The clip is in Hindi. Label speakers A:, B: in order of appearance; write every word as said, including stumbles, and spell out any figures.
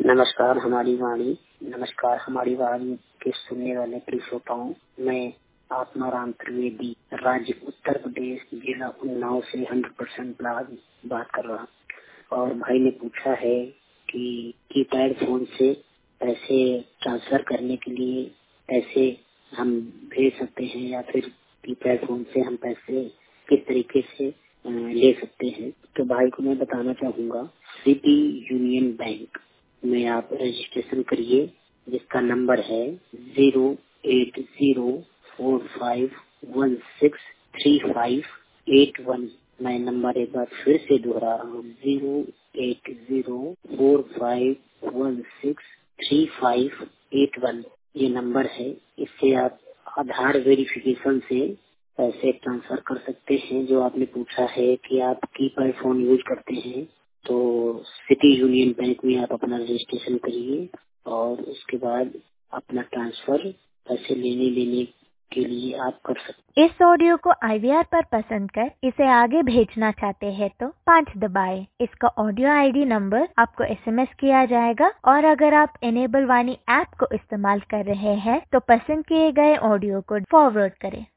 A: नमस्कार हमारी वाणी नमस्कार हमारी वाणी के सुनने वाले प्रिय श्रोताओं, मैं आत्माराम त्रिवेदी, राज्य उत्तर प्रदेश, जिला उन्नाव से हंड्रेड परसेंट बात कर रहा हूँ। और भाई ने पूछा है कि कीपैड फोन से पैसे ट्रांसफर करने के लिए पैसे हम भेज सकते हैं या फिर कीपैड फोन से हम पैसे किस तरीके से ले सकते हैं। तो भाई को मैं बताना चाहूँगा, सिटी यूनियन बैंक में आप रजिस्ट्रेशन करिए, जिसका नंबर है zero eight zero four five one six three five eight one. मैं नंबर एक बार फिर से दोहरा रहा हूँ, zero eight zero four five one six three five eight one. ये नंबर है। इससे आप आधार वेरिफिकेशन से पैसे ट्रांसफर कर सकते हैं। जो आपने पूछा है कि आप कीपैड फोन यूज करते हैं, तो सिटी यूनियन बैंक में आप अपना रजिस्ट्रेशन करिए और उसके बाद अपना ट्रांसफर पैसे लेने देने के लिए आप कर सकते
B: हैं। इस ऑडियो को आई वी आर पर पसंद कर इसे आगे भेजना चाहते हैं तो पाँच दबाएं। इसका ऑडियो आई डी नंबर आपको एस एम एस किया जाएगा और अगर आप इनेबल वाणी ऐप को इस्तेमाल कर रहे हैं तो पसंद किए गए ऑडियो को फॉरवर्ड करें।